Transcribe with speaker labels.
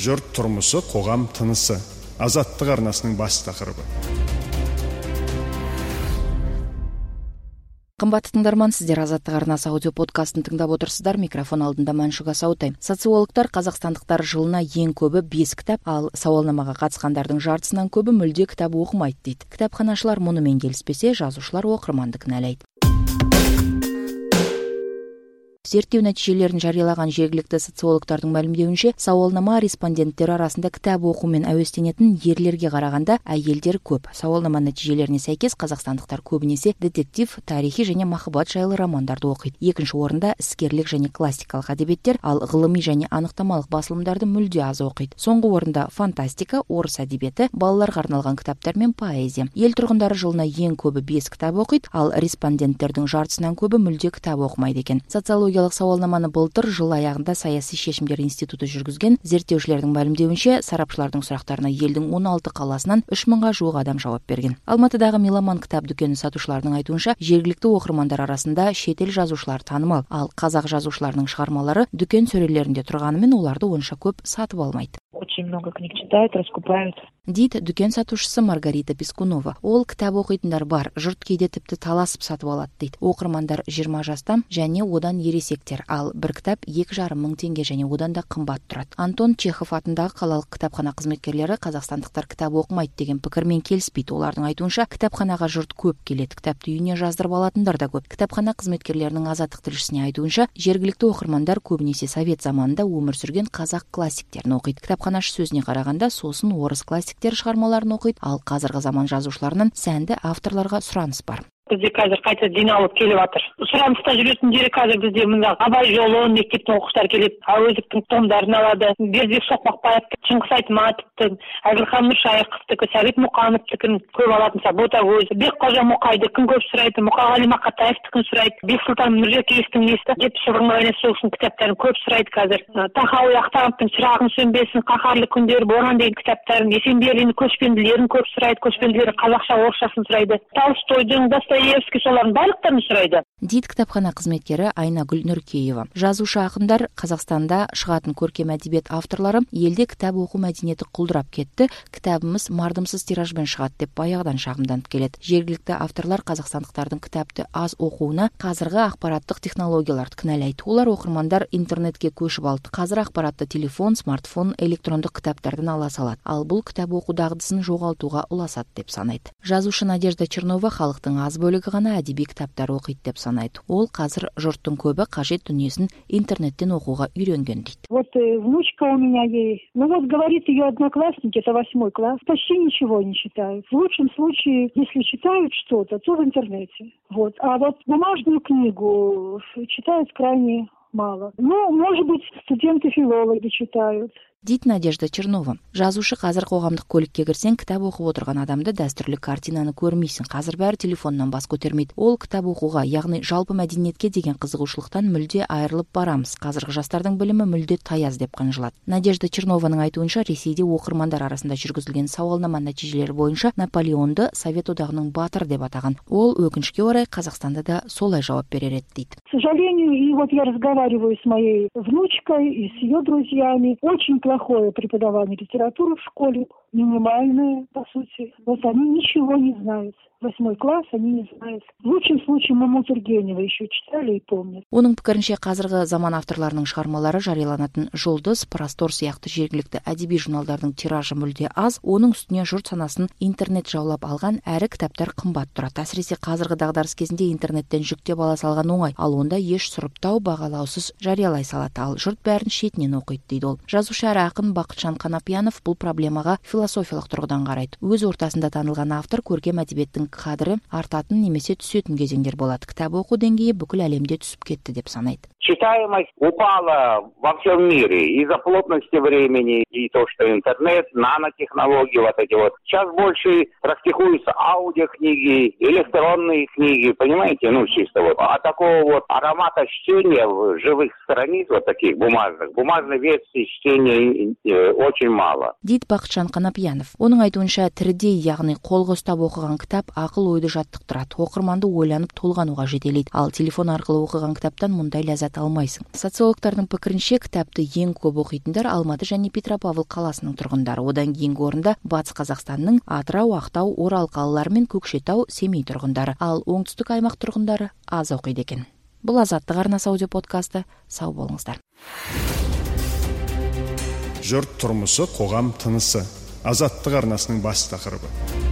Speaker 1: Жұрт тұрмысы, қоғам тынысы. Азаттық арнасының бас тақырыбы.
Speaker 2: Қымбатты тыңдарман, сіздер Азаттық арнасы аудио подкастын тыңдап отырсыздар. Микрофон алдында Маншуга Саутай. Социологтар қазақстандықтар жылына ең көбі 5 кітап, ал сауалнамаға қатысқандардың жартысынан көбі мүлде кітап оқымайды дейді. Кітапханашылар мұнымен келіспесе, жазушылар оқырманды кінәлайды. Зерттеу нәтижелерін жариялаған жергілікті социологтардың мәлімдеуінше, сауалнама респонденттер арасында кітап оқумен әуестенетін ерлерге қарағанда әйелдер көп. Сауалнама нәтижелеріне сәйкес қазақстандықтар көбінесе детектив, тарихи және махаббат жайлы романдарды оқиды. Екінші орында іскерлік және классикалық әдебиеттер, ал ғылыми және анықтамалық басылымдарды мүлде аз оқиды. Соңғы орында фантастика, орыс әдебиеті, балаларға арналған кітаптар мен поэзия. Ел тұрғындары жылына ең көбі 5 кітап оқиды, ал респонденттердің жартысынан көбі мүлде кітап оқымайды екен. Социологиялық сауалнаманы былтыр жыл аяғында саяси шешімдер институты жүргізген. Зерттеушілердің мәлімдеуінше, сарапшылардың сұрақтарына елдің 16 қаласынан 3000-ға жуық адам жауап берген. Алматыдағы Меломан кітап дүкені сатушылардың айтуынша, жергілікті оқырмандар арасында шетел жазушылар танымал, ал қазақ жазушыларының шығармалары дүкен сөрелерінде тұрғанымен оларды онша көп сатып алмайды.
Speaker 3: Очень много книг читают, раскупают.
Speaker 2: Дейді дүкен сатушысы Маргарита Пискунова. Ол кітап оқитындар бар, жұрт кейде тіпті таласып сатып алады дейді. Оқырмандар 20 жастан және одан ересектер, ал бір кітап 2,5 мың теңге және одан да қымбат тұрады. Антон Чехов атындағы қалалық кітапхана қызметкерлері қазақстандықтар кітап оқымайды деген пікірмен келіспейді. Олардың айтуынша, кітапханаға жұрт көп келеді, кітапты үйіне жаздырып алатындар да көп. Кітапхана қызметкерлерінің Азаттық тілшісіне айтуынша, жергілікті оқырмандар көбінесе совет заманында өмір сүрген қазақ классиктерін оқиды. Кітапханашы сөзіне қарағанда, сосын орыс классиктер шығармаларын оқиды, ал қазіргі заман жазушыларынан сәнді авторларға сұраныс бар.
Speaker 3: Бізде қазір қайта жиналып келіп жатыр. Сұраныста жүретін жері қазір бізде мына Абай жолы, мектептің оқушылары келеді, әуезовтің томдарын алады. Бердібек Соқпақбаевты, Шыңғыс Айтматовты, Әзілхан Нұршайықовтікі, Сәбит Мұқановтікін көп алатын. Ботагөз, Бекқожа Мұқайдікін көп сұрайды, Мұқағали Мақатаевтікін сұрайды, Бексұлтан Нұржекеевтің несі, 70 жылдың майына соғысының кітаптарын көп сұрайды қазір. Тахауи Ахтановтың Шырағың сөнбесін, Қаһарлы күндер, Боран деген кітаптарын, Есенберлиннің көшпенділерін көп сұрайды, көшпенділері қазақша орысшасын сұрайды. Толстойдың, Достоевский солардың барлықтарын сұрайды.
Speaker 2: Дейді кітапхана қызметкері Айнагүл Нұркеева. Жазушы ақындар Қазақстанда шығатын көркем әдебиет авторлары елде кітап оқу мәдениеті құлдырап кетті, кітабымыз мардымсыз тиражбен шығады деп баяғыдан шағымданып келеді. Жергілікті авторлар қазақстандықтардың кітапты аз оқуына қазіргі ақпараттық технологияларды кінәлайды. Олар оқырмандар интернетке көшіп алды. Қазір ақпаратты телефон, смартфон, электрондық кітаптардан ала салады. Ал бұл кітап оқу дағдысын жоғалтуға ұласады деп санайды. Жазушы Надежда Чернова халықтың аз бөлігі ғана әдеби кітаптар оқиды деп санайды. Ол қазір жұрттың көбі қажет дүниесін интернеттен оқуға үйренген дейді.
Speaker 4: Вот внучка у меня есть. Ну вот, говорит ее одноклассники, это 8 класс, почти ничего не читают. В лучшем случае, если читают что-то, то в интернете. Вот. А вот бумажную книгу читают крайне мало. Ну, может быть, студенты-филологи читают.
Speaker 2: Дейді Надежда Чернова. Жазушы қазір қоғамдық көлікке кірсең, кітап оқып отырған адамды дәстүрлі картинаны көрмейсің. Қазір бәрі телефоннан бас көтермейді. Ол кітап оқуға, яғни жалпы мәдениетке деген қызығушылықтан мүлде айырылып барамыз. Қазіргі жастардың білімі мүлде таяз деп қынжылады. Надежда Чернованың айтуынша, Ресейде оқырмандар арасында жүргізілген сауалнама нәтижелері бойынша Наполеонды Совет одағының батыр деп атаған. Ол өкінішке орай Қазақстанда да солай жауап берер еді дейді.
Speaker 4: К сожалению, и вот я разговариваю с моей внучкой и с ее друзьями. Очень плохое преподавание литературы в школе, минимальное, по сути. Вот они ничего не знают. 8 класс, они не знают. В лучшем случае Маму Тургенева еще читали и помнят.
Speaker 2: Оның пікірінше қазіргі заман авторларының шығармалары жарияланатын Жұлдыз, Простор сияқты жергілікті әдеби журналдардың тиражы мүлде аз, оның үстіне жұрт санасын интернет жаулап алған, әрі кітаптар қымбат тұрады. Әсіресе қазіргі дағдарыс кезінде интернеттен жүктеп ала салған оңай, ал онда еш сұрыптау, бағалаусыз жариялай салады, ал жұрт бәрін шетінен оқиды дейді ол. Жазушы әрі ақын Бақытжан Қанапиянов бұл проблемаға философиялық тұрғыдан қарайды. Өз ортасында танылған автор көркем әдебиеттің қадірі артатын немесе түсетін кезеңдер болады. Кітап оқу деңгейі бүкіл әлемде түсіп кетті деп санайды.
Speaker 5: Читаемость упала во всем мире из-за плотности времени и то, что интернет, нанотехнологии, вот эти вот. Сейчас больше практикуются аудиокниги, электронные книги, понимаете, ну чисто вот. А такого вот аромата чтения живых страниц, вот таких бумажных, бумажной версии чтения очень мало.
Speaker 2: Дейді Бақытжан Қанапиянов. Апиянов. Оның айтуынша, тірідей, яғни қолға ұстап оқыған кітап ақыл ойды жаттықтырады, оқырманды ойланып толғануға жетелейді. Ал телефон арқылы оқыған кітаптан мұндай ләззат алмайсың. Социологтардың пікірінше, кітапты ең көп оқитындар Алматы және Петропавл қаласының тұрғындары. Одан кейінгі орында Батыс Қазақстанның Атырау, Ақтау, Орал қалалары мен Көкшетау, Семей тұрғындары. Ал оңтүстік аймақ тұрғындары аз оқиды екен. Бұл Азаттық арнасы аудио подкасты. Сау болыңыздар.
Speaker 1: Жұрт тұрмысы, қоғам тынысы. Азаттық арнасының бас тақырыбы.